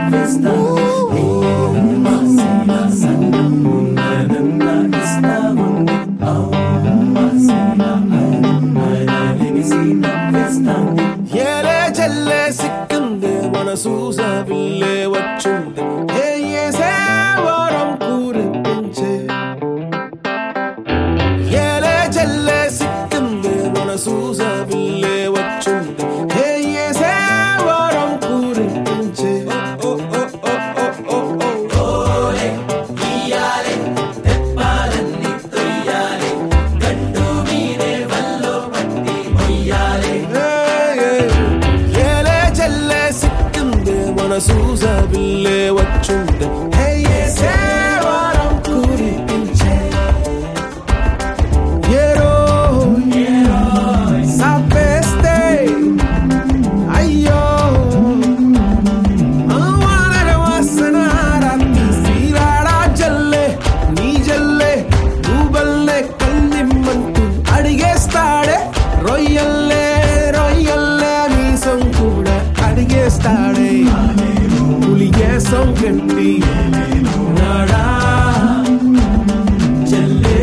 navesta masina sannam nanna istavundi masina alenisi navesta yele chelle sikkunde manasu sabille vachunde ye sevaram kuripinche yele chelle sikkunde manasu sabille vachunde ye sevaram kuripinche ole iyale teppalanni toyyale gandu meere vallo patti moyyale yele chelle sikkunde manasu sabille vachunde ye sevaram kuripinche yero sapeste ayo awanare vasanarati sirada jalle nee jalle duballe kallimmantu adigestade royalle meesam kuda adigestade pulige sonkendi nada jalle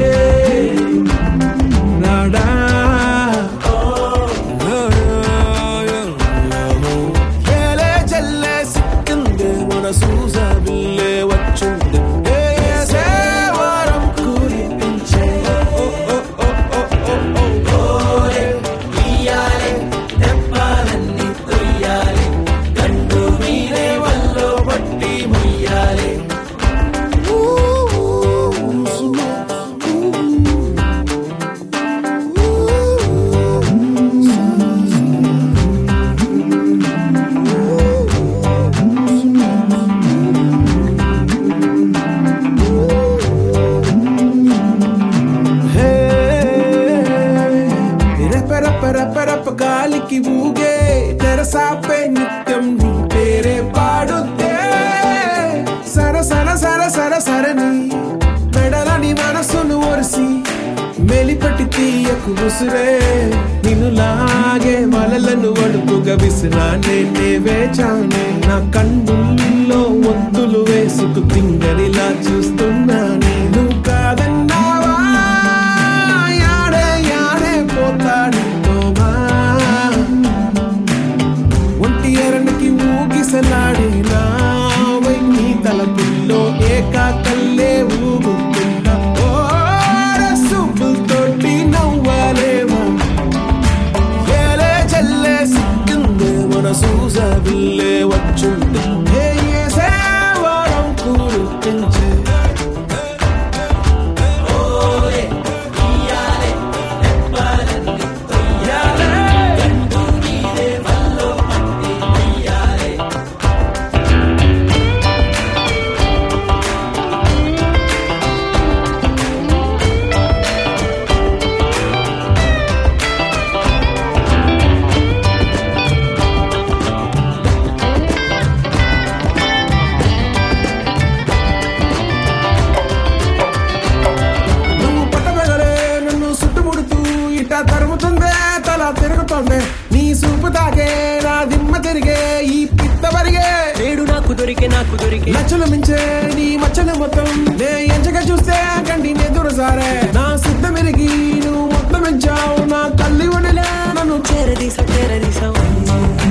nada yele chelle sikkunde manasu sabille vachunde sevaram kuripinche ole iyale teppalanni toyyale gandu meere vallo patti moyyale रप गाली की बूगे तेरसा पे नित्यम नी तेरे पाडुते सर सर सर सर सर नी మెడలని మనసును ఒరిసి మెలిపట్టి తీయకు ముసురే నిన్ను లాగే వలలను వడుపుగా విసిరా నేనే వేచానే నా కన్నుల్లో ఒత్తులు వేసుకు తింగరిలా చూస్తున్నా నేను కాదన్నావా యాడే యాడే పోతాడు ఒంటి ఎరణకి ఊగిసలాడే నా వైని తలపుల్లో ఏకాకల్లే ఊగుతున్నా సుబ్బులతోటి నవ్వాలేమో ఏలే చెల్లే సిక్కిందే మనసు సాబిల్లే వచ్చుండే ఏ సేవరం కురిపించే ole iyale teppalanni toyyale gandu meere vallo patti moyyale నువ్వు పట్టబెగలే నన్ను చుట్టుముడుతూ ఇట్టా తరుముతుందే తల తిరుగుతోందే నీ సూపు తాకే నా దిమ్మ తిరిగే ఈ పిత్త వరిగే నేడు నాకు దొరికే నచ్చలు మించే నీ మచ్చలు మొత్తం నే ఎంచగా చూస్తే కంటి నెదురు సారే నా సిద్ధ మెరిగి నువ్వు మొత్తం పెంచావు నా తల్లి వడిలే నన్ను చేరదీసావు